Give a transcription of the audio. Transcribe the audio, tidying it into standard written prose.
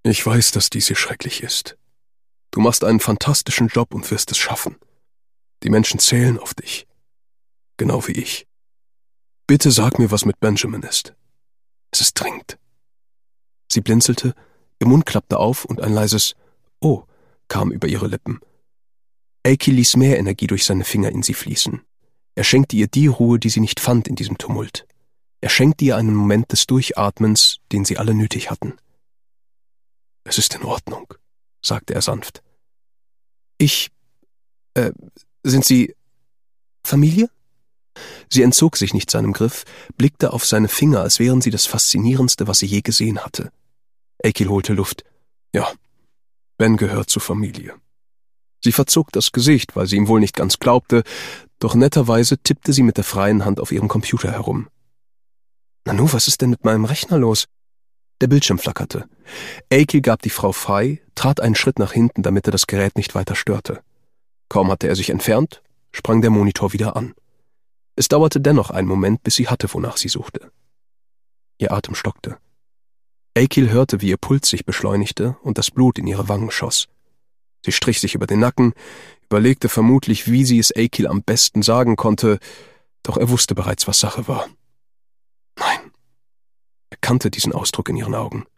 Ich weiß, dass dies hier schrecklich ist. Du machst einen fantastischen Job und wirst es schaffen. Die Menschen zählen auf dich. Genau wie ich. Bitte sag mir, was mit Benjamin ist. Es ist dringend. Sie blinzelte, ihr Mund klappte auf und ein leises »Oh« kam über ihre Lippen. Eiki ließ mehr Energie durch seine Finger in sie fließen. Er schenkte ihr die Ruhe, die sie nicht fand in diesem Tumult. Er schenkte ihr einen Moment des Durchatmens, den sie alle nötig hatten. »Es ist in Ordnung«, sagte er sanft. Sind Sie Familie?« Sie entzog sich nicht seinem Griff, blickte auf seine Finger, als wären sie das Faszinierendste, was sie je gesehen hatte. Eikil holte Luft. »Ja, Ben gehört zur Familie.« Sie verzog das Gesicht, weil sie ihm wohl nicht ganz glaubte, doch netterweise tippte sie mit der freien Hand auf ihrem Computer herum. »Nanu, was ist denn mit meinem Rechner los?« Der Bildschirm flackerte. Eikil gab die Frau frei, trat einen Schritt nach hinten, damit er das Gerät nicht weiter störte. Kaum hatte er sich entfernt, sprang der Monitor wieder an. Es dauerte dennoch einen Moment, bis sie hatte, wonach sie suchte. Ihr Atem stockte. Eikil hörte, wie ihr Puls sich beschleunigte und das Blut in ihre Wangen schoss. Sie strich sich über den Nacken, überlegte vermutlich, wie sie es Eikil am besten sagen konnte, doch er wusste bereits, was Sache war. Nein. Er kannte diesen Ausdruck in ihren Augen.